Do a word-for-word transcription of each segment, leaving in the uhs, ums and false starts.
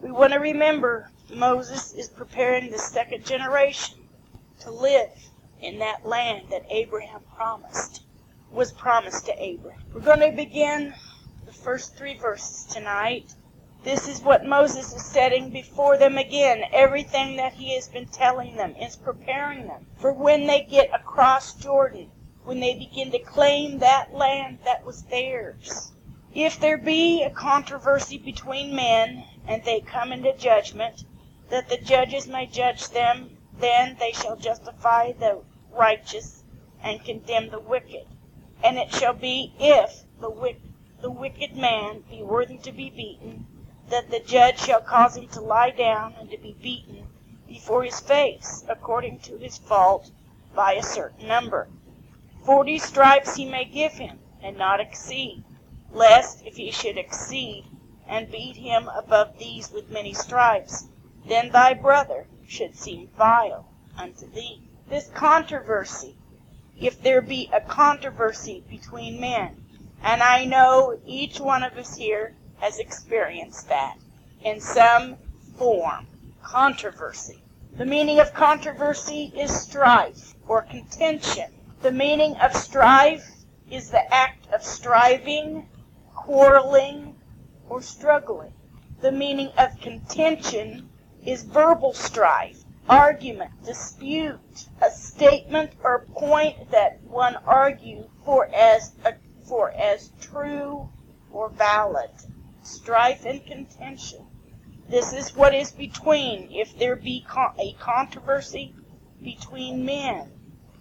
We want to remember Moses is preparing the second generation to live in that land that Abraham promised, was promised to Abraham. We're going to begin the first three verses tonight. This is what Moses is setting before them again. Everything that he has been telling them is preparing them for when they get across Jordan, when they begin to claim that land that was theirs. If there be a controversy between men, and they come into judgment, that the judges may judge them, then they shall justify the righteous and condemn the wicked. And it shall be, if the, wick- the wicked man be worthy to be beaten, that the judge shall cause him to lie down and to be beaten before his face, according to his fault, by a certain number. Forty stripes he may give him, and not exceed, lest, if he should exceed, and beat him above these with many stripes, then thy brother should seem vile unto thee. This controversy, if there be a controversy between men, and I know each one of us here has experienced that in some form, controversy. The meaning of controversy is strife or contention. The meaning of strife is the act of striving, quarreling, or struggling. The meaning of contention is verbal strife, argument, dispute, a statement or point that one argues for as a, for as true or valid. Strife and contention. This is what is between, if there be con- a controversy between men.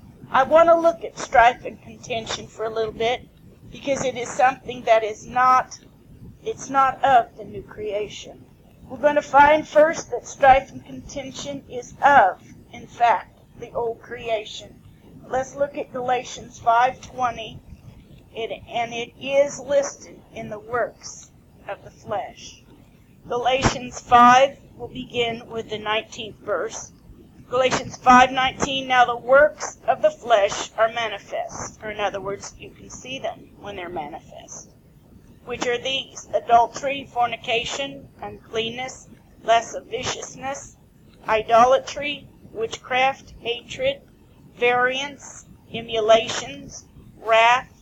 I want to look at strife and contention for a little bit, because it is something that is not, it's not of the new creation. We're going to find first that strife and contention is of, in fact, the old creation. Let's look at Galatians five twenty, it, and it is listed in the works of the flesh. Galatians five will begin with the nineteenth verse. Galatians five nineteen, now the works of the flesh are manifest, or in other words, you can see them when they're manifest, which are these: adultery, fornication, uncleanness, lasciviousness, idolatry, witchcraft, hatred, variance, emulations, wrath,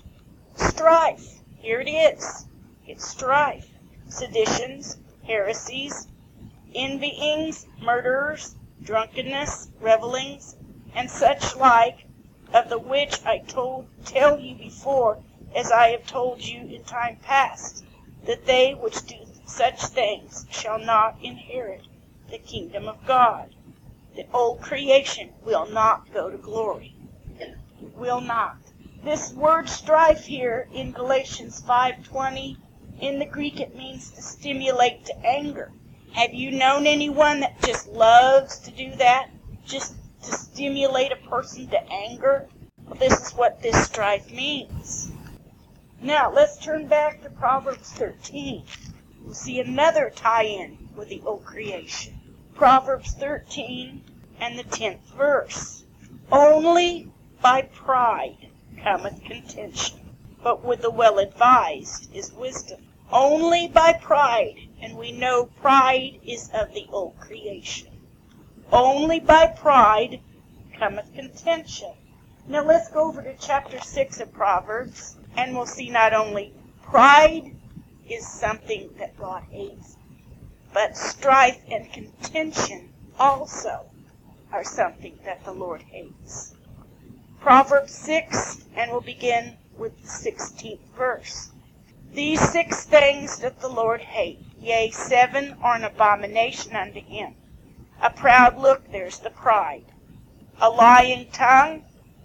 strife. Here it is. It's strife. Seditions, heresies, envyings, murderers, drunkenness, revelings, and such like, of the which I told tell you before, as I have told you in time past, that they which do such things shall not inherit the kingdom of God. The old creation will not go to glory. Will not. This word strife here in Galatians five twenty, in the Greek it means to stimulate to anger. Have you known anyone that just loves to do that? Just to stimulate a person to anger? Well, this is what this strife means. Now, let's turn back to Proverbs thirteen. We'll see another tie-in with the old creation. Proverbs thirteen and the tenth verse. Only by pride cometh contention, but with the well-advised is wisdom. Only by pride, and we know pride is of the old creation. Only by pride cometh contention. Now let's go over to chapter six of Proverbs, and we'll see not only pride is something that God hates, but strife and contention also are something that the Lord hates. Proverbs six, and we'll begin with the sixteenth verse. These six things doth the Lord hate, yea, seven are an abomination unto him. A proud look, there's the pride. A lying tongue,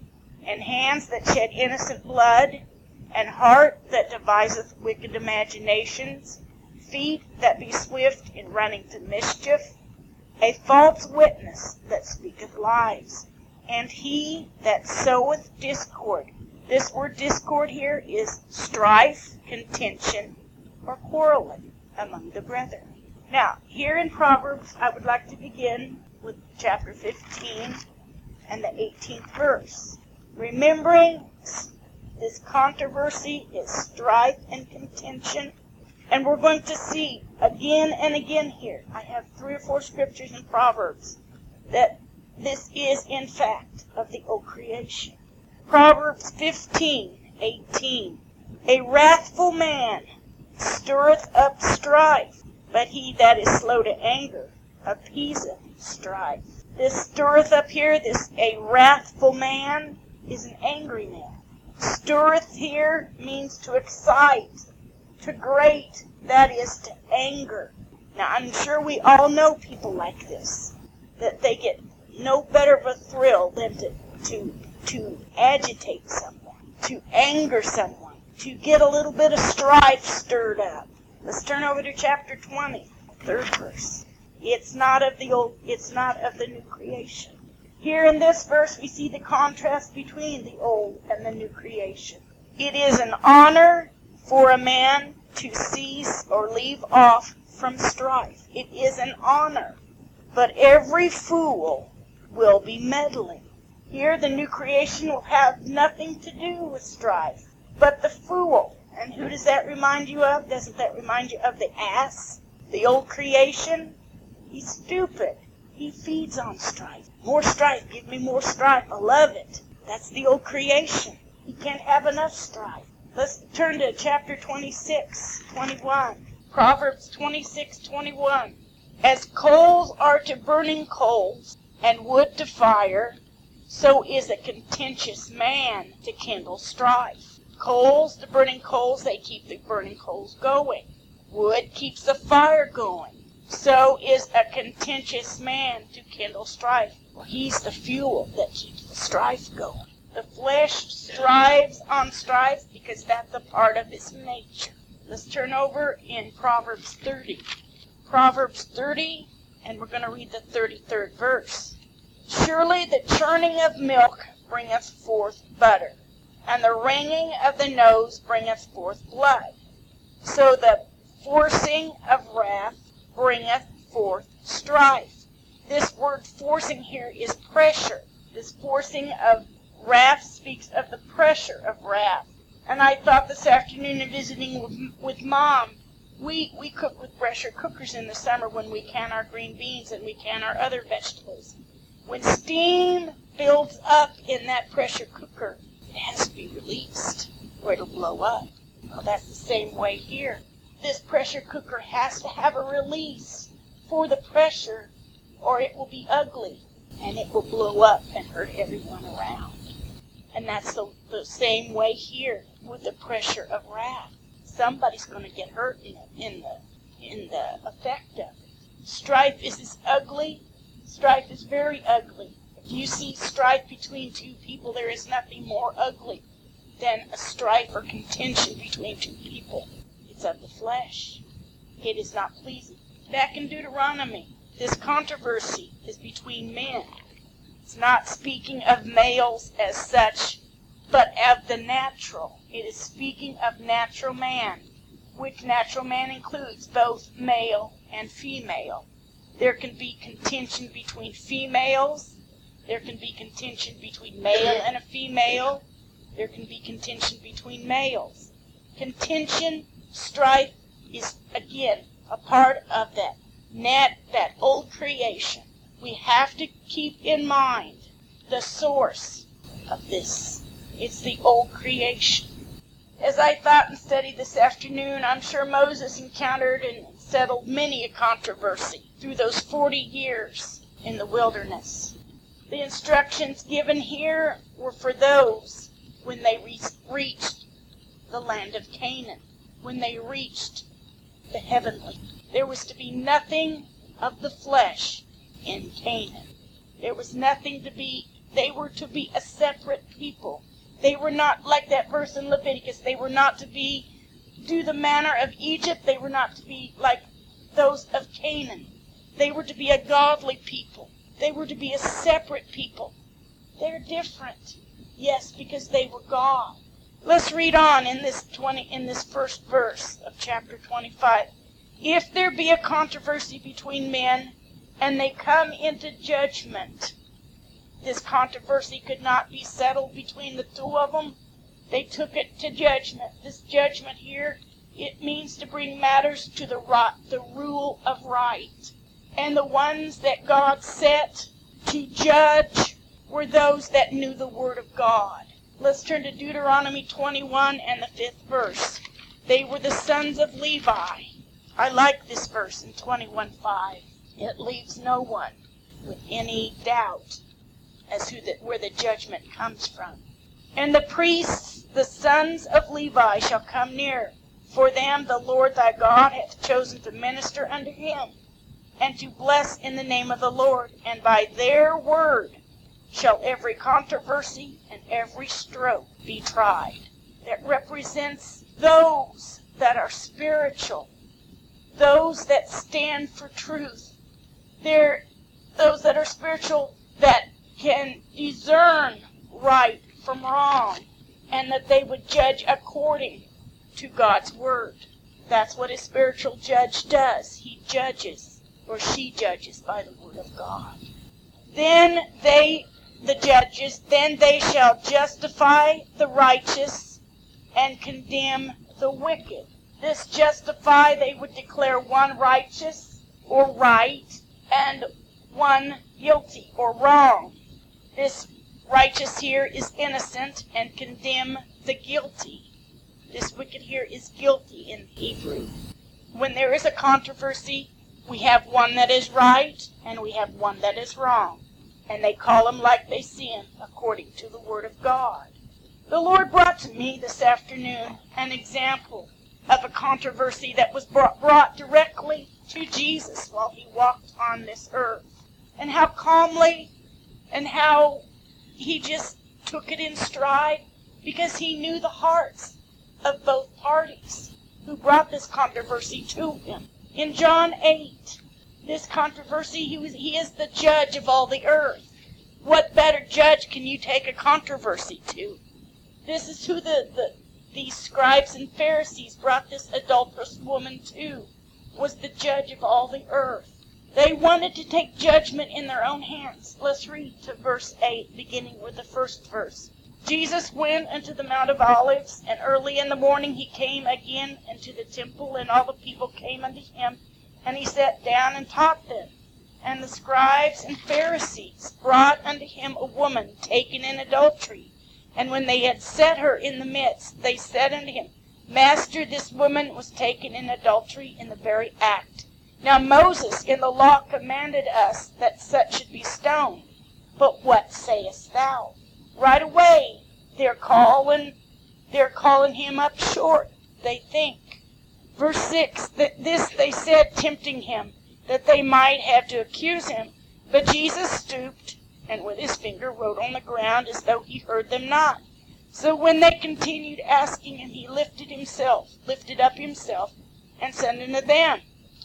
and hands that shed innocent blood, and heart that deviseth wicked imaginations, feet that be swift in running to mischief, a false witness that speaketh lies, and he that soweth discord. This word discord here is strife, contention, or quarreling among the brethren. Now, here in Proverbs, I would like to begin with chapter fifteen and the eighteenth verse. Remembering this controversy is strife and contention, and we're going to see again and again here. I have three or four scriptures in Proverbs that this is, in fact, of the old creation. Proverbs fifteen eighteen. A wrathful man stirreth up strife, but he that is slow to anger appeaseth strife. This stirreth up here, this a wrathful man, is an angry man. Stirreth here means to excite, to grate, that is to anger. Now I'm sure we all know people like this, that they get no better of a thrill than to, to, to agitate someone, to anger someone, to get a little bit of strife stirred up. Let's turn over to chapter twenty, third verse. It's not of the old, it's not of the new creation. Here in this verse we see the contrast between the old and the new creation. It is an honor for a man to cease or leave off from strife. It is an honor. But every fool will be meddling. Here the new creation will have nothing to do with strife. But the fool, and who does that remind you of? Doesn't that remind you of the ass? The old creation? He's stupid. He feeds on strife. More strife. Give me more strife. I love it. That's the old creation. He can't have enough strife. Let's turn to chapter twenty-six, twenty-one. Proverbs twenty-six, twenty-one. As coals are to burning coals, and wood to fire, so is a contentious man to kindle strife. Coals to burning coals, they keep the burning coals going. Wood keeps the fire going. So is a contentious man to kindle strife. Well, he's the fuel that keeps the strife going. The flesh strives on strife because that's a part of its nature. Let's turn over in Proverbs thirty. Proverbs thirty, and we're going to read the thirty-third verse. Surely the churning of milk bringeth forth butter, and the wringing of the nose bringeth forth blood. So the forcing of wrath bringeth forth strife. This word forcing here is pressure. This forcing of wrath speaks of the pressure of wrath. And I thought this afternoon in visiting with, with Mom, we, we cook with pressure cookers in the summer when we can our green beans and we can our other vegetables. When steam builds up in that pressure cooker, it has to be released or it'll blow up. Well, that's the same way here. This pressure cooker has to have a release for the pressure or it will be ugly and it will blow up and hurt everyone around. And that's the, the same way here with the pressure of wrath. Somebody's going to get hurt in, in the in the effect of it. Strife is this ugly. Strife is very ugly. If you see strife between two people, there is nothing more ugly than a strife or contention between two people. It's of the flesh. It is not pleasing. Back in Deuteronomy, this controversy is between men. It's not speaking of males as such, but of the natural. It is speaking of natural man, which natural man includes both male and female. There can be contention between females. There can be contention between male and a female. There can be contention between males. Contention, strife is, again, a part of that, nat, that old creation. We have to keep in mind the source of this. It's the old creation. As I thought and studied this afternoon, I'm sure Moses encountered and settled many a controversy through those forty years in the wilderness. The instructions given here were for those when they re- reached the land of Canaan, when they reached the heavenly. There was to be nothing of the flesh in Canaan. There was nothing to be, they were to be a separate people. They were not like that verse in Leviticus. They were not to be, do the manner of Egypt. They were not to be like those of Canaan. They were to be a godly people. They were to be a separate people. They're different. Yes, because they were God. Let's read on in this twenty in this first verse of chapter twenty-five. If there be a controversy between men, and they come into judgment, this controversy could not be settled between the two of them. They took it to judgment. This judgment here It means to bring matters to the right, the rule of right. And the ones that God set to judge were those that knew the Word of God. Let's turn to Deuteronomy twenty-one and the fifth verse. They were the sons of Levi. I like this verse in twenty-one five. It leaves no one with any doubt as to the, where the judgment comes from. And the priests, the sons of Levi, shall come near. For them the Lord thy God hath chosen to minister unto him, and to bless in the name of the Lord. And by their word shall every controversy and every stroke be tried. That represents those that are spiritual, those that stand for truth. They're those that are spiritual that can discern right from wrong, and that they would judge according to God's word. That's what a spiritual judge does. He judges, or she judges, by the word of God. Then they, the judges, then they shall justify the righteous and condemn the wicked. This justify, they would declare one righteous or right and one guilty or wrong. This righteous here is innocent and condemn the guilty. This wicked here is guilty in Hebrew. When there is a controversy, we have one that is right and we have one that is wrong. And they call them like they see them according to the Word of God. The Lord brought to me this afternoon an example of a controversy that was brought, brought directly to Jesus while he walked on this earth. And how calmly and how he just took it in stride, because he knew the hearts of both parties who brought this controversy to him. In John eight, this controversy, he, was, he is the judge of all the earth. What better judge can you take a controversy to? This is who the, the these scribes and Pharisees brought this adulterous woman to, was the judge of all the earth. They wanted to take judgment in their own hands. Let's read to verse eight, beginning with the first verse. Jesus went unto the Mount of Olives, and early in the morning he came again into the temple, and all the people came unto him, and he sat down and taught them. And the scribes and Pharisees brought unto him a woman taken in adultery. And when they had set her in the midst, they said unto him, Master, this woman was taken in adultery in the very act. Now Moses in the law commanded us that such should be stoned. But what sayest thou? Right away, they're calling, they're calling him up short, they think. Verse six, that this they said, tempting him, that they might have to accuse him. But Jesus stooped, and with his finger wrote on the ground as though he heard them not. So when they continued asking him, he lifted himself, lifted up himself, and said unto them,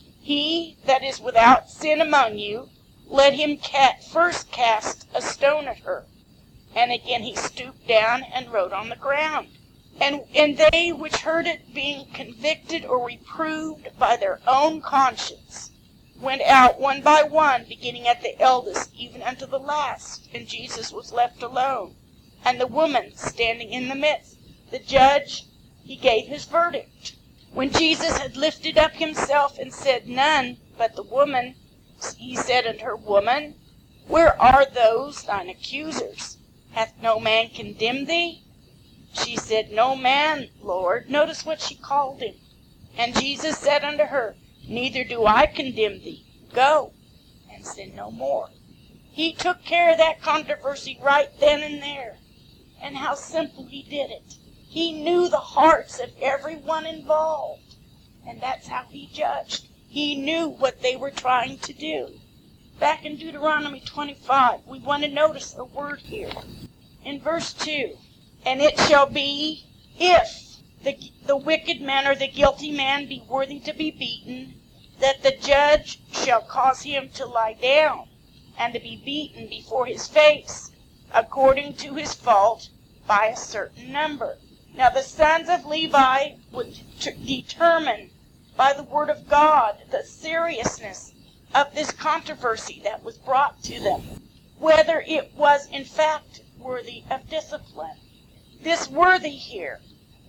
He that is without sin among you, let him cat first cast a stone at her. And again he stooped down and wrote on the ground. And, and they which heard it, being convicted or reproved by their own conscience, went out one by one, beginning at the eldest, even unto the last. And Jesus was left alone, and the woman standing in the midst. The judge, he gave his verdict. When Jesus had lifted up himself and said none, but the woman, he said unto her, Woman, where are those thine accusers? Hath no man condemned thee? She said, No man, Lord. Notice what she called him. And Jesus said unto her, Neither do I condemn thee. Go, and sin no more. He took care of that controversy right then and there. And how simple he did it. He knew the hearts of everyone involved. And that's how he judged. He knew what they were trying to do. Back in Deuteronomy twenty-five, we want to notice a word here. In verse two, And it shall be, if the, the wicked man or the guilty man be worthy to be beaten, that the judge shall cause him to lie down, and to be beaten before his face, according to his fault, by a certain number. Now the sons of Levi would t- determine by the word of God the seriousness of this controversy that was brought to them, whether it was in fact worthy of discipline. This worthy here,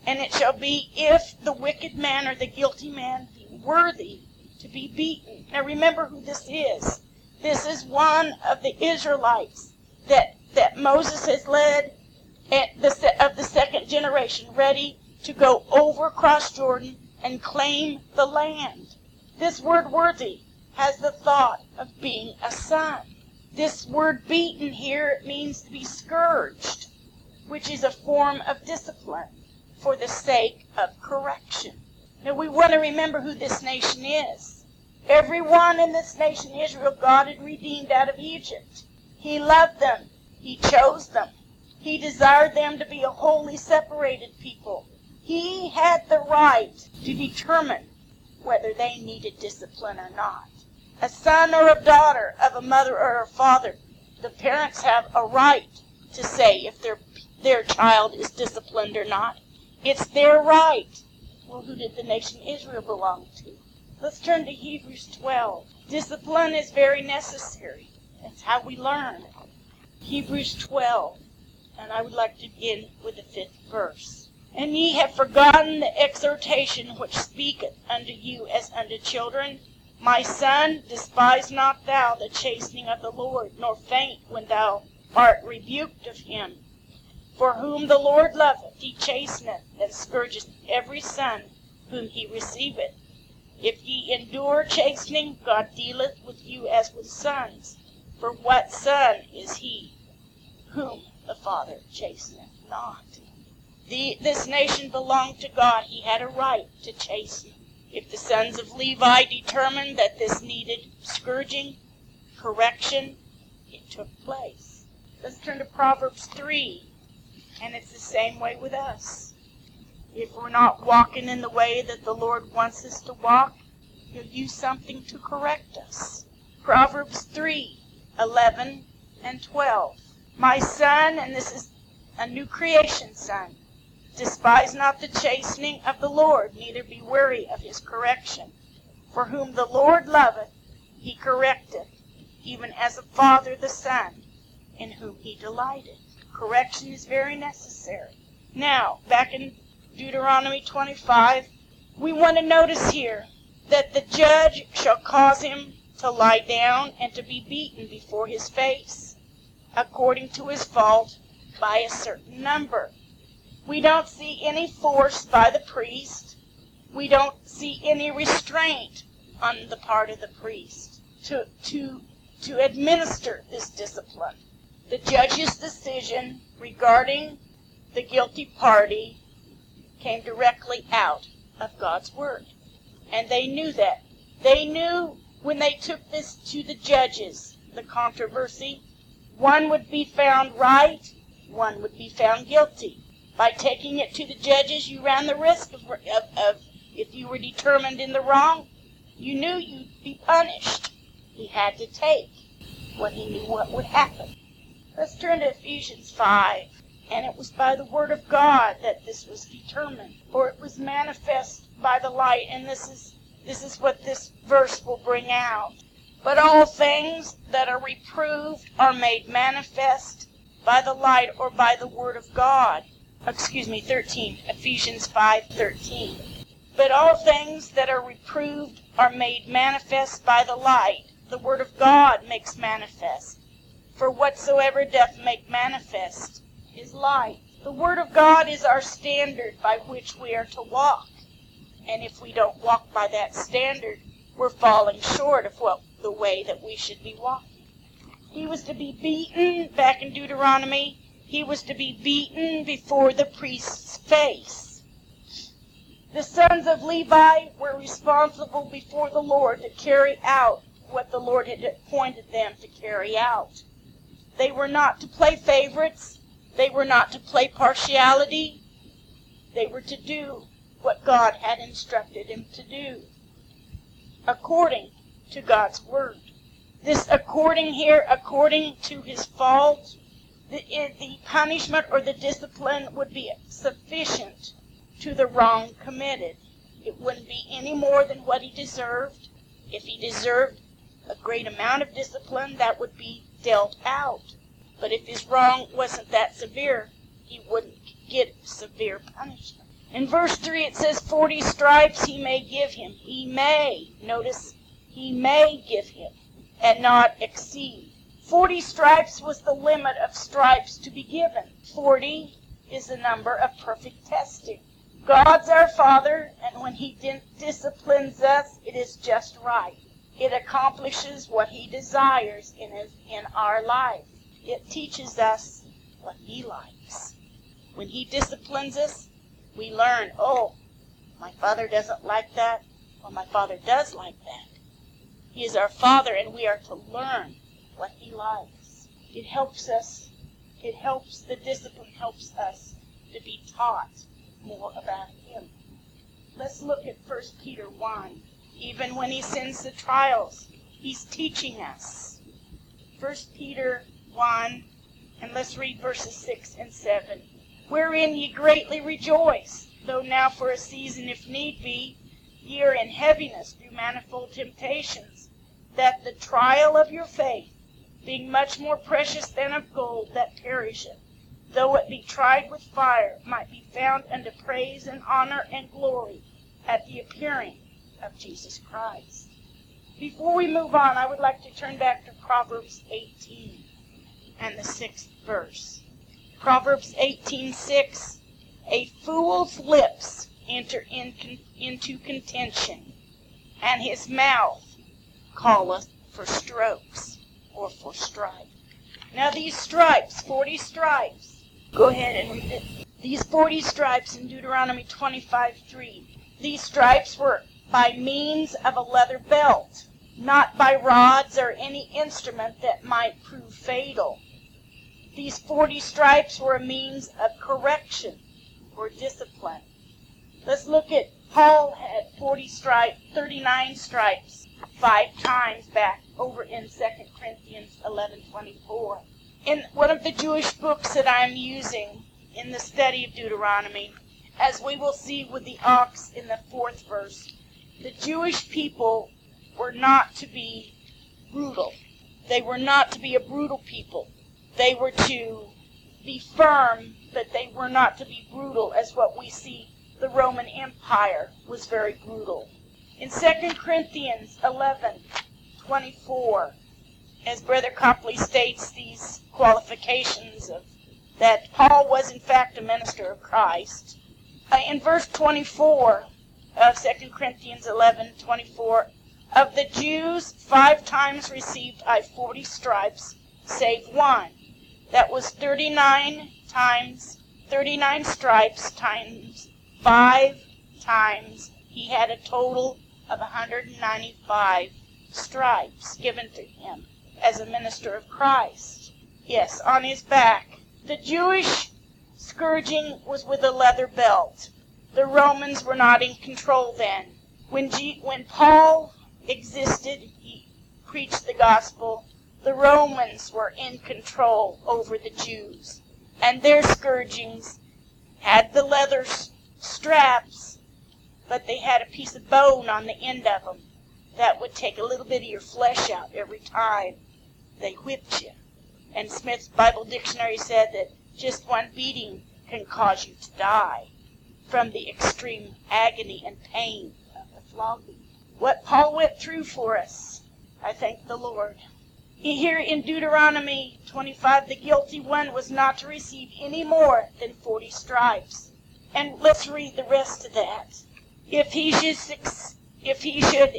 And it shall be, if the wicked man or the guilty man be worthy to be beaten. Now remember who this is. This is one of the Israelites that, that Moses has led at the, of the second generation, ready to go over across Jordan and claim the land. This word worthy has the thought of being a son. This word beaten here means to be scourged, which is a form of discipline for the sake of correction. Now we want to remember who this nation is. Everyone in this nation, Israel, God had redeemed out of Egypt. He loved them. He chose them. He desired them to be a holy, separated people. He had the right to determine whether they needed discipline or not. A son or a daughter of a mother or a father, the parents have a right to say if their their child is disciplined or not. It's their right. Well, who did the nation Israel belong to? Let's turn to Hebrews twelve. Discipline is very necessary. That's how we learn. Hebrews twelve, and I would like to begin with the fifth verse. And ye have forgotten the exhortation which speaketh unto you as unto children. My son, despise not thou the chastening of the Lord, nor faint when thou art rebuked of him. For whom the Lord loveth, he chasteneth, and scourgeth every son whom he receiveth. If ye endure chastening, God dealeth with you as with sons. For what son is he whom the Father chasteneth not? The, this nation belonged to God. He had a right to chasten. If the sons of Levi determined that this needed scourging, correction, it took place. Let's turn to Proverbs three, and it's the same way with us. If we're not walking in the way that the Lord wants us to walk, he'll use something to correct us. Proverbs three, eleven and twelve. My son, and this is a new creation son, despise not the chastening of the Lord, neither be weary of his correction. For whom the Lord loveth, he correcteth, even as a father the son, in whom he delighteth. Correction is very necessary. Now, back in Deuteronomy twenty-five, we want to notice here that the judge shall cause him to lie down and to be beaten before his face, according to his fault, by a certain number. We don't see any force by the priest. We don't see any restraint on the part of the priest to, to, to administer this discipline. The judge's decision regarding the guilty party came directly out of God's word. And they knew that. They knew when they took this to the judges, the controversy, one would be found right, one would be found guilty. By taking it to the judges, you ran the risk of, of, of, if you were determined in the wrong, you knew you'd be punished. He had to take what he knew what would happen. Let's turn to Ephesians five. And it was by the word of God that this was determined, for it was manifest by the light. And this is this is what this verse will bring out. But all things that are reproved are made manifest by the light, or by the word of God. Excuse me, thirteen. Ephesians five thirteen. But all things that are reproved are made manifest by the light. The word of God makes manifest. For whatsoever doth make manifest is light. The word of God is our standard by which we are to walk. And if we don't walk by that standard, we're falling short of what the way that we should be walking. He was to be beaten, back in Deuteronomy, he was to be beaten before the priest's face. The sons of Levi were responsible before the Lord to carry out what the Lord had appointed them to carry out. They were not to play favorites. They were not to play partiality. They were to do what God had instructed them to do, according to God's word. This according here, according to his fault, the, the punishment or the discipline would be sufficient to the wrong committed. It wouldn't be any more than what he deserved. If he deserved a great amount of discipline, that would be dealt out. But if his wrong wasn't that severe, he wouldn't get severe punishment. In verse three it says, forty stripes he may give him. He may. Notice, he may give him and not exceed. Forty stripes was the limit of stripes to be given. Forty is the number of perfect testing. God's our Father, and when he disciplines us, it is just right. It accomplishes what he desires in, his, in our life. It teaches us what he likes. When he disciplines us, we learn, oh, my Father doesn't like that, or my Father does like that. He is our Father, and we are to learn what he likes. It helps us, it helps, the discipline helps us to be taught more about him. Let's look at First Peter one. Even when he sends the trials, he's teaching us. First Peter one, and let's read verses six and seven. Wherein ye greatly rejoice, though now for a season, if need be, ye are in heaviness through manifold temptations, that the trial of your faith, being much more precious than of gold that perisheth, though it be tried with fire, might be found unto praise and honor and glory at the appearing of Jesus Christ. Before we move on, I would like to turn back to Proverbs eighteen and the sixth verse. Proverbs eighteen six, a fool's lips enter in con- into contention, and his mouth calleth for strokes, or for strife. Now these stripes, forty stripes, go ahead and read it. These forty stripes in Deuteronomy twenty-five three. These stripes were by means of a leather belt, not by rods or any instrument that might prove fatal. These forty stripes were a means of correction or discipline. Let's look at, Paul had forty stripes, thirty-nine stripes, five times back over in Second Corinthians eleven twenty-four. In one of the Jewish books that I'm using in the study of Deuteronomy, as we will see with the ox in the fourth verse, the Jewish people were not to be brutal. They were not to be a brutal people. They were to be firm, but they were not to be brutal, as what we see the Roman Empire was very brutal. In Second Corinthians eleven twenty-four, as Brother Copley states these qualifications of that Paul was in fact a minister of Christ, uh, in verse twenty-four of Second Corinthians eleven twenty-four, of the Jews five times received I forty stripes, save one. That was thirty-nine times, thirty-nine stripes times five times. He had a total of one hundred ninety-five stripes given to him as a minister of Christ. Yes, on his back. The Jewish scourging was with a leather belt. The Romans were not in control then. When, G- when Paul existed, he preached the gospel, the Romans were in control over the Jews. And their scourgings had the leather s- straps, but they had a piece of bone on the end of them that would take a little bit of your flesh out every time they whipped you. And Smith's Bible Dictionary said that just one beating can cause you to die from the extreme agony and pain of the flogging. What Paul went through for us, I thank the Lord. Here in Deuteronomy twenty-five, the guilty one was not to receive any more than forty stripes. And let's read the rest of that. If he should, if he should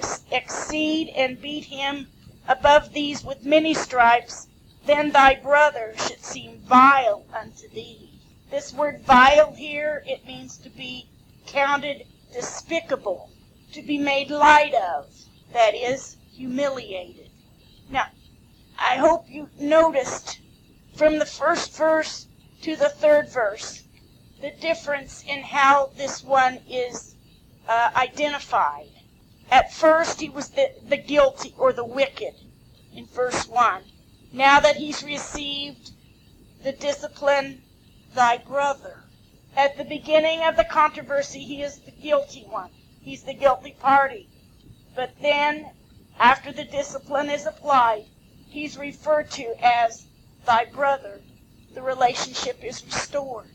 exceed and beat him above these with many stripes, then thy brother should seem vile unto thee. This word vile here, it means to be counted despicable, to be made light of, that is, humiliated. Now, I hope you noticed from the first verse to the third verse the difference in how this one is uh, identified. At first, he was the, the guilty or the wicked in verse one. Now that he's received the discipline, thy brother. At the beginning of the controversy, he is the guilty one. He's the guilty party. But then, after the discipline is applied, he's referred to as thy brother. The relationship is restored.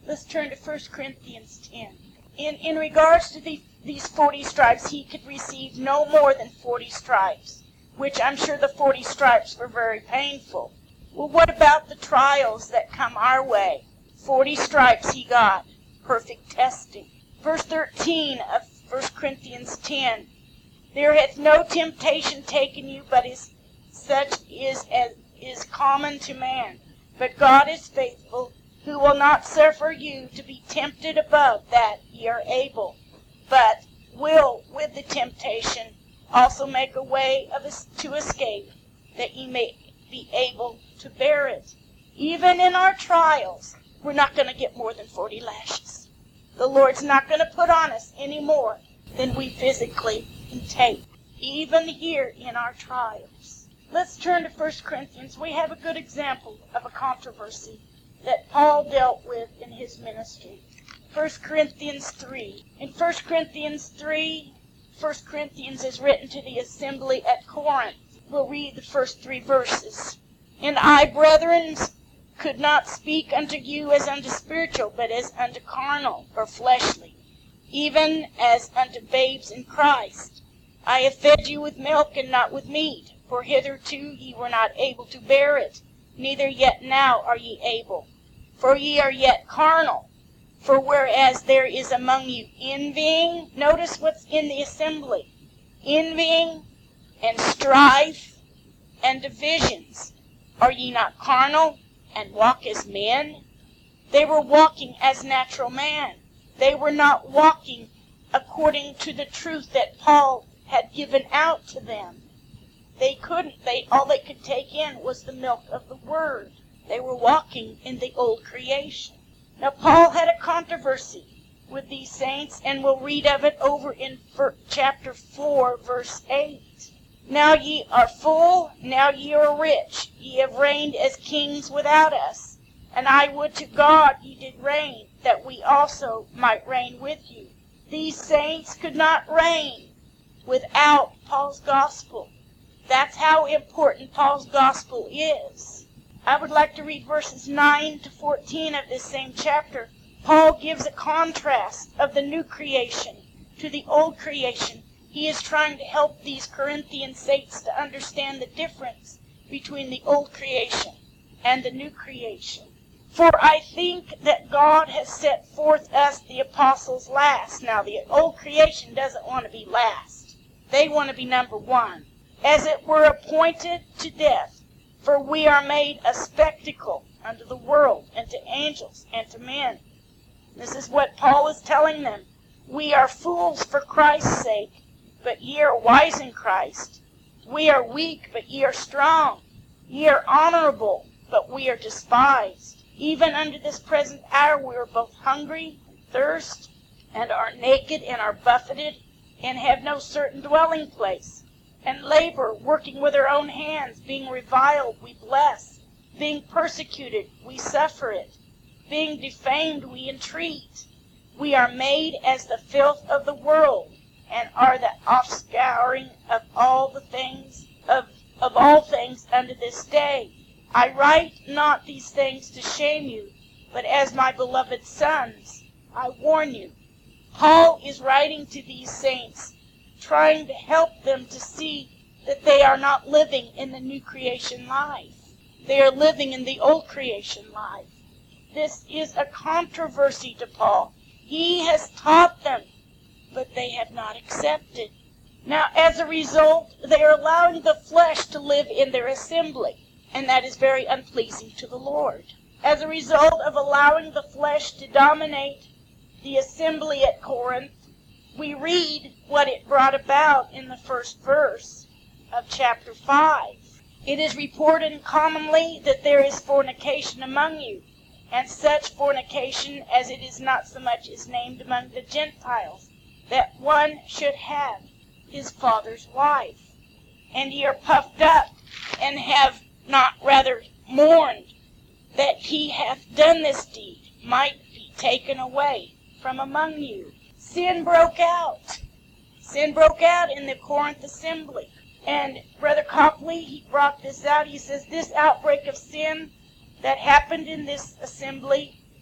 Let's turn to First Corinthians ten. In, in regards to the, these forty stripes, he could receive no more than forty stripes, which I'm sure the forty stripes were very painful. Well, what about the trials that come our way? Forty stripes he got. Perfect testing. Verse thirteen of First Corinthians ten. There hath no temptation taken you, but is such is as is common to man. But God is faithful, who will not suffer you to be tempted above that ye are able, but will with the temptation also make a way of es- to escape, that ye may be able to bear it. Even in our trials, we're not going to get more than forty lashes. The Lord's not going to put on us any more than we physically can take, even here in our trials. Let's turn to First Corinthians. We have a good example of a controversy that Paul dealt with in his ministry. First Corinthians three. In First Corinthians three, First Corinthians is written to the assembly at Corinth. We'll read the first three verses. And I, brethren, could not speak unto you as unto spiritual, but as unto carnal, or fleshly, even as unto babes in Christ. I have fed you with milk and not with meat, for hitherto ye were not able to bear it, neither yet now are ye able. For ye are yet carnal. For whereas there is among you envying, notice what's in the assembly, envying and strife and divisions, are ye not carnal and walk as men? They were walking as natural man. They were not walking according to the truth that Paul had given out to them. They couldn't, they all they could take in was the milk of the word. They were walking in the old creation. Now Paul had a controversy with these saints, and we'll read of it over in chapter four, verse eight. Now ye are full, now ye are rich, ye have reigned as kings without us. And I would to God ye did reign, that we also might reign with you. These saints could not reign without Paul's gospel. That's how important Paul's gospel is. I would like to read verses nine to fourteen of this same chapter. Paul gives a contrast of the new creation to the old creation. He is trying to help these Corinthian saints to understand the difference between the old creation and the new creation. For I think that God has set forth us the apostles last. Now the old creation doesn't want to be last. They want to be number one. As it were appointed to death. For we are made a spectacle unto the world, and to angels, and to men. This is what Paul is telling them. We are fools for Christ's sake, but ye are wise in Christ. We are weak, but ye are strong. Ye are honorable, but we are despised. Even unto this present hour we are both hungry, and thirst, and are naked, and are buffeted, and have no certain dwelling place. And labor, working with our own hands, being reviled, we bless. Being persecuted, we suffer it. Being defamed, we entreat. We are made as the filth of the world, and are the offscouring of all the things of, of all things unto this day. I write not these things to shame you, but as my beloved sons, I warn you. Paul is writing to these saints, trying to help them to see that they are not living in the new creation life. They are living in the old creation life. This is a controversy to Paul. He has taught them, but they have not accepted. Now, as a result, they are allowing the flesh to live in their assembly, and that is very unpleasing to the Lord. As a result of allowing the flesh to dominate the assembly at Corinth, we read what it brought about in the first verse of chapter five. It is reported commonly that there is fornication among you, and such fornication as it is not so much as named among the Gentiles, that one should have his father's wife. And ye are puffed up, and have not rather mourned that he hath done this deed, might be taken away from among you. Sin broke out. Sin broke out in the Corinth assembly. And Brother Copley, he brought this out. He says this outbreak of sin that happened in this assembly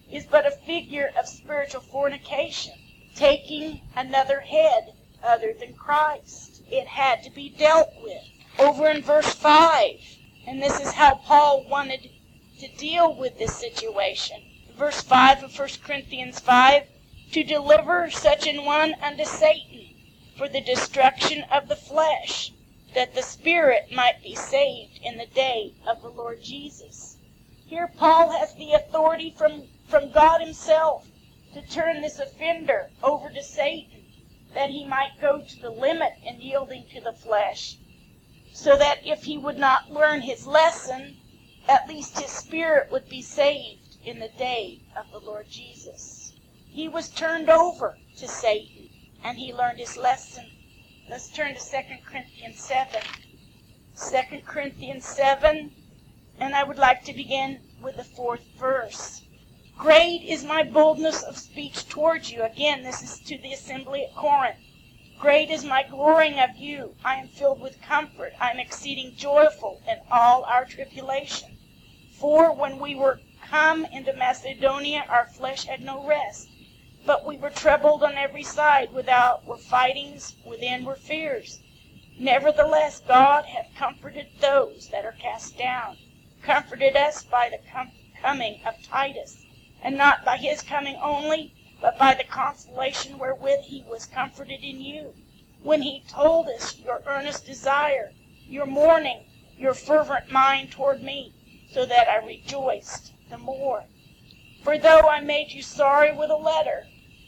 is but a figure of spiritual fornication, taking another head other than Christ. It had to be dealt with. Over in verse five, and this is how Paul wanted to deal with this situation. Verse five of First Corinthians five, to deliver such an one unto Satan for the destruction of the flesh, that the spirit might be saved in the day of the Lord Jesus. Here Paul has the authority from, from God himself to turn this offender over to Satan, that he might go to the limit in yielding to the flesh, so that if he would not learn his lesson, at least his spirit would be saved in the day of the Lord Jesus. He was turned over to Satan, and he learned his lesson. Let's turn to Second Corinthians seven. Second Corinthians seven, and I would like to begin with the fourth verse. Great is my boldness of speech towards you. Again, this is to the assembly at Corinth. Great is my glorying of you. I am filled with comfort. I am exceeding joyful in all our tribulation. For when we were come into Macedonia, our flesh had no rest, but we were troubled on every side. Without were fightings, within were fears. Nevertheless, God hath comforted those that are cast down, comforted us by the com- coming of Titus, and not by his coming only, but by the consolation wherewith he was comforted in you, when he told us your earnest desire, your mourning, your fervent mind toward me, so that I rejoiced the more. For though I made you sorry with a letter,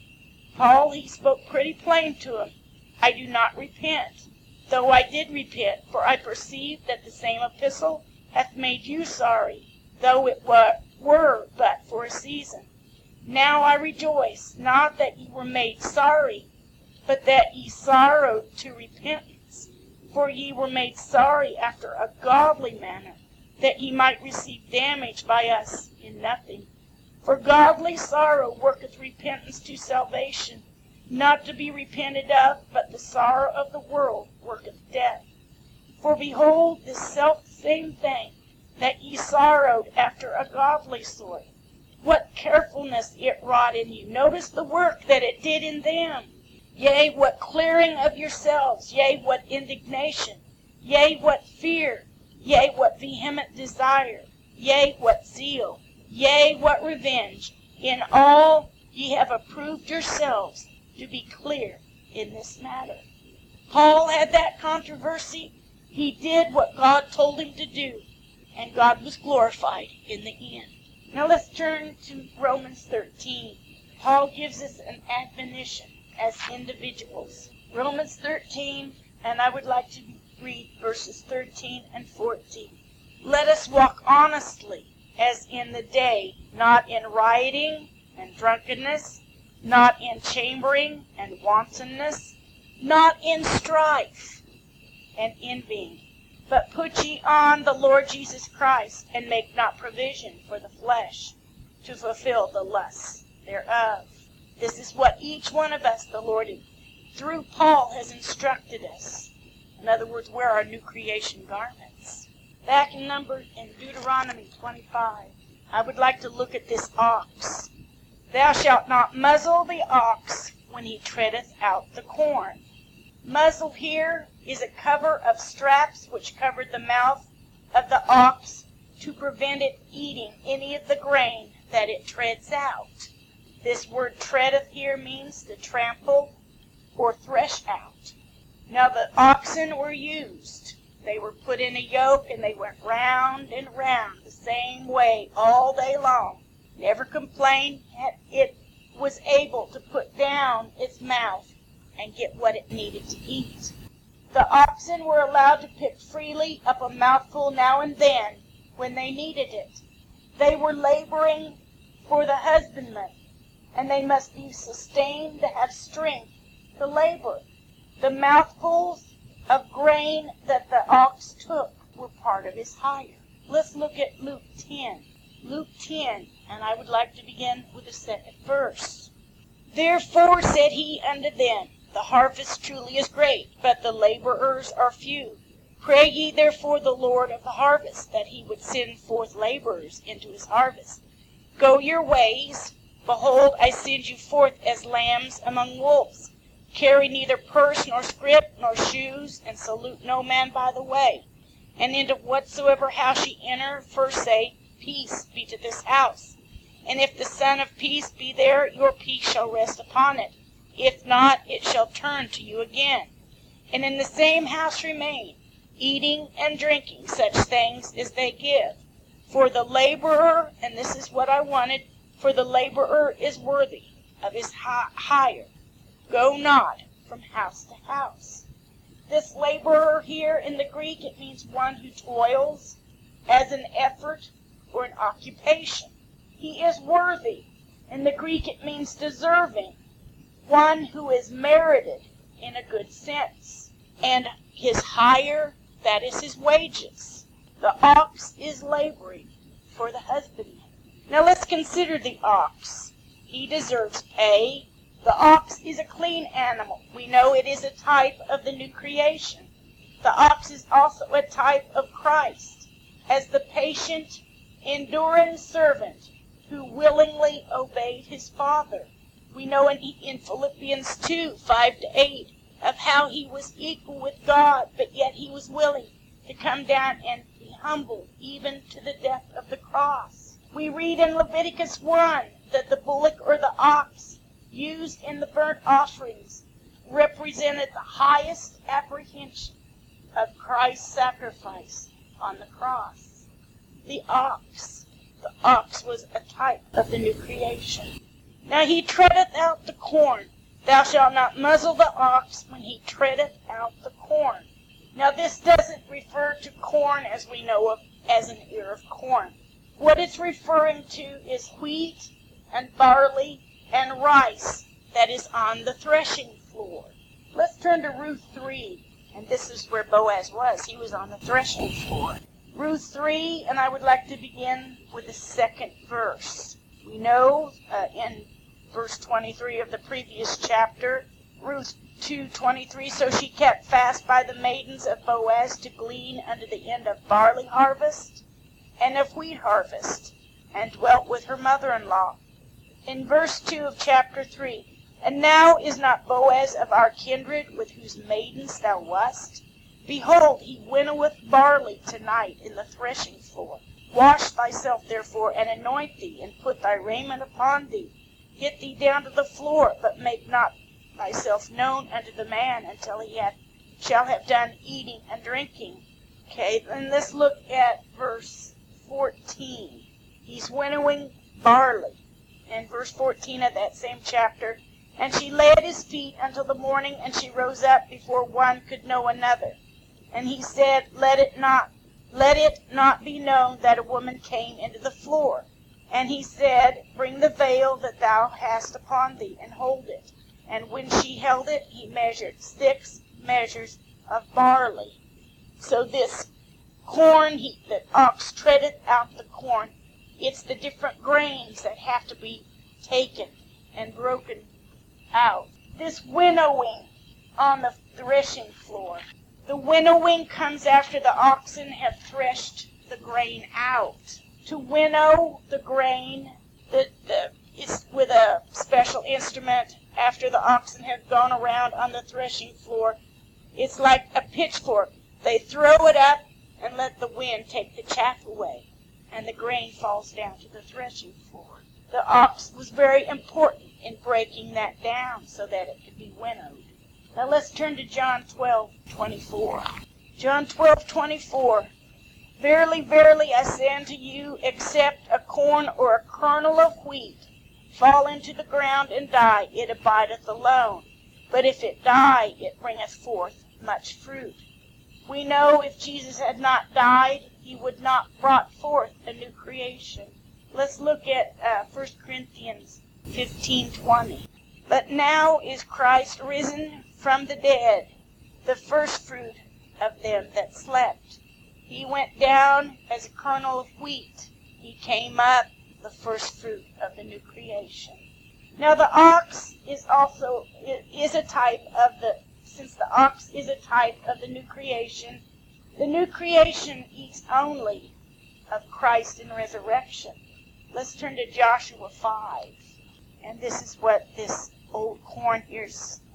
Paul, he spoke pretty plain to him, I do not repent, though I did repent, for I perceive that the same epistle hath made you sorry, though it were, were but for a season. Now I rejoice, not that ye were made sorry, but that ye sorrowed to repentance. For ye were made sorry after a godly manner, that ye might receive damage by us in nothing. For godly sorrow worketh repentance to salvation, not to be repented of, but the sorrow of the world worketh death. For behold, this selfsame thing, that ye sorrowed after a godly sort, what carefulness it wrought in you. Notice the work that it did in them. Yea, what clearing of yourselves. Yea, what indignation. Yea, what fear. Yea, what vehement desire. Yea, what zeal. Yea, what revenge. In all ye have approved yourselves to be clear in this matter. Paul had that controversy. He did what God told him to do, and God was glorified in the end. Now let's turn to Romans thirteen. Paul gives us an admonition as individuals. Romans thirteen, and I would like to read verses thirteen and fourteen. Let us walk honestly as in the day, not in rioting and drunkenness, not in chambering and wantonness, not in strife and envying. But put ye on the Lord Jesus Christ, and make not provision for the flesh to fulfill the lusts thereof. This is what each one of us, the Lord, through Paul, has instructed us. In other words, wear our new creation garments. Back in number in Deuteronomy twenty-five, I would like to look at this ox. Thou shalt not muzzle the ox when he treadeth out the corn. Muzzle here is a cover of straps which covered the mouth of the ox to prevent it eating any of the grain that it treads out. This word treadeth here means to trample or thresh out. Now the oxen were used. They were put in a yoke and they went round and round the same way all day long. Never complained. It was able to put down its mouth and get what it needed to eat. The oxen were allowed to pick freely up a mouthful now and then when they needed it. They were laboring for the husbandman, and they must be sustained to have strength to labor. The mouthfuls of grain that the ox took were part of his hire. Let's look at Luke ten. Luke ten, and I would like to begin with the second verse. Therefore said he unto them, the harvest truly is great, but the laborers are few. Pray ye therefore the Lord of the harvest, that he would send forth laborers into his harvest. Go your ways. Behold, I send you forth as lambs among wolves. Carry neither purse, nor scrip, nor shoes, and salute no man by the way. And into whatsoever house ye enter, first say, Peace be to this house. And if the Son of Peace be there, your peace shall rest upon it. If not, it shall turn to you again. And in the same house remain, eating and drinking such things as they give. For the laborer, and this is what I wanted, for the laborer is worthy of his hire. Go not from house to house. This laborer here in the Greek, it means one who toils as an effort or an occupation. He is worthy. In the Greek, it means deserving, one who is merited in a good sense. And his hire, that is his wages. The ox is laboring for the husbandman. Now let's consider the ox. He deserves pay. The ox is a clean animal. We know it is a type of the new creation. The ox is also a type of Christ, as the patient, enduring servant who willingly obeyed his Father. We know in, in Philippians two, five to eight, of how he was equal with God, but yet he was willing to come down and be humble, even to the death of the cross. We read in Leviticus one that the bullock or the ox used in the burnt offerings represented the highest apprehension of Christ's sacrifice on the cross. The ox, the ox was a type of the new creation. Now he treadeth out the corn. Thou shalt not muzzle the ox when he treadeth out the corn. Now this doesn't refer to corn as we know of as an ear of corn. What it's referring to is wheat and barley and rice that is on the threshing floor. Let's turn to Ruth three, and this is where Boaz was. He was on the threshing floor. Ruth three, and I would like to begin with the second verse. We know uh, in verse twenty-three of the previous chapter, Ruth two twenty-three, so she kept fast by the maidens of Boaz to glean unto the end of barley harvest and of wheat harvest, and dwelt with her mother-in-law. In verse two of chapter three, and now is not Boaz of our kindred, with whose maidens thou wast? Behold, he winnoweth barley tonight in the threshing floor. Wash thyself therefore, and anoint thee, and put thy raiment upon thee. Get thee down to the floor, but make not thyself known unto the man until he hath, shall have done eating and drinking. Okay, then let's look at verse fourteen. He's winnowing barley. In verse fourteen of that same chapter, and she lay at his feet until the morning, and she rose up before one could know another. And he said, Let it not, let it not be known that a woman came into the floor. And he said, Bring the veil that thou hast upon thee, and hold it. And when she held it, he measured six measures of barley. So this corn, he, the ox treadeth out the corn. It's the different grains that have to be taken and broken out. This winnowing on the threshing floor. The winnowing comes after the oxen have threshed the grain out. To winnow the grain, the, the, it's with a special instrument after the oxen have gone around on the threshing floor. It's like a pitchfork. They throw it up and let the wind take the chaff away, and the grain falls down to the threshing floor. The ox was very important in breaking that down so that it could be winnowed. Now let's turn to John twelve twenty-four. John twelve twenty-four. Verily, verily, I say unto you, except a corn or a kernel of wheat fall into the ground and die, it abideth alone. But if it die, it bringeth forth much fruit. We know if Jesus had not died, he would not brought forth a new creation. Let's look at uh, First Corinthians fifteen twenty. But now is Christ risen from the dead, the first fruit of them that slept. He went down as a kernel of wheat. He came up the first fruit of the new creation. Now the ox is also is a type of the, since the ox is a type of the new creation, the new creation eats only of Christ in resurrection. Let's turn to Joshua five. And this is what this old corn here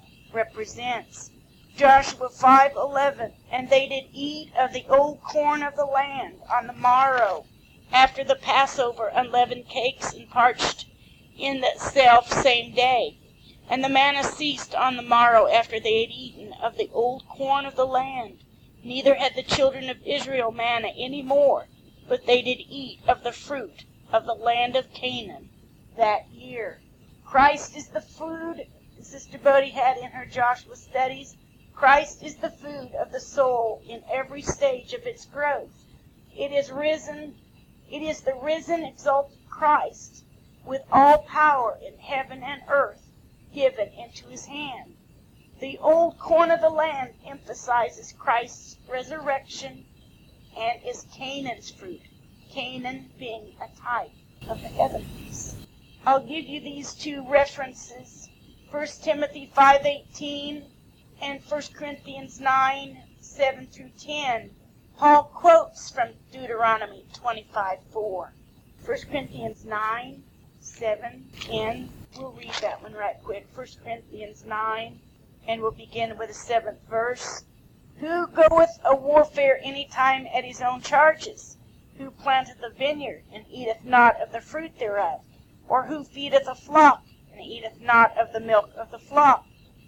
represents. Joshua five eleven. And they did eat of the old corn of the land on the morrow, after the Passover, unleavened cakes and parched in the self same day. And the manna ceased on the morrow after they had eaten of the old corn of the land. Neither had the children of Israel manna any more, but they did eat of the fruit of the land of Canaan that year. Christ is the food, Sister Bodie had in her Joshua studies. Christ is the food of the soul in every stage of its growth. It is risen, it is the risen, exalted Christ, with all power in heaven and earth given into his hand. The old corn of the land emphasizes Christ's resurrection and is Canaan's fruit, Canaan being a type of the heavens. I'll give you these two references, First Timothy five eighteen and First Corinthians nine seven through ten. Paul quotes from Deuteronomy twenty-five four. First Corinthians nine seven, ten. We'll read that one right quick. First Corinthians nine, and we'll begin with the seventh verse. Who goeth a warfare any time at his own charges? Who planteth a vineyard, and eateth not of the fruit thereof? Or who feedeth a flock, and eateth not of the milk of the flock?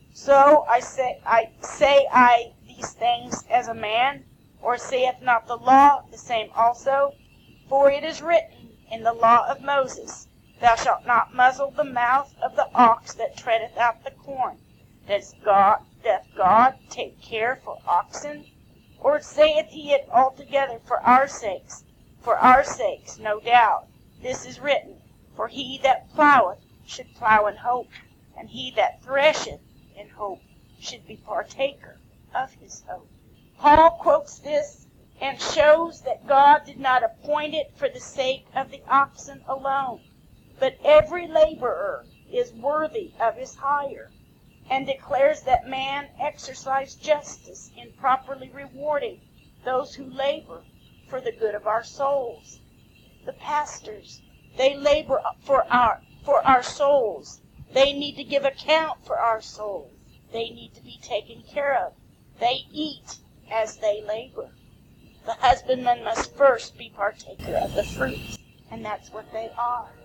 So I say I say I these things as a man, or saith not the law the same also? For it is written in the law of Moses, Thou shalt not muzzle the mouth of the ox that treadeth out the corn. Does God, doth God take care for oxen? Or saith he it altogether for our sakes? For our sakes, no doubt. This is written, For he that ploweth should plow in hope, and he that thresheth in hope should be partaker of his hope. Paul quotes this and shows that God did not appoint it for the sake of the oxen alone, but every laborer is worthy of his hire, and declares that man exercise justice in properly rewarding those who labor for the good of our souls. The pastors, they labor for our for our souls. They need to give account for our souls. They need to be taken care of. They eat as they labor. The husbandman must first be partaker of the fruit, and that's what they are.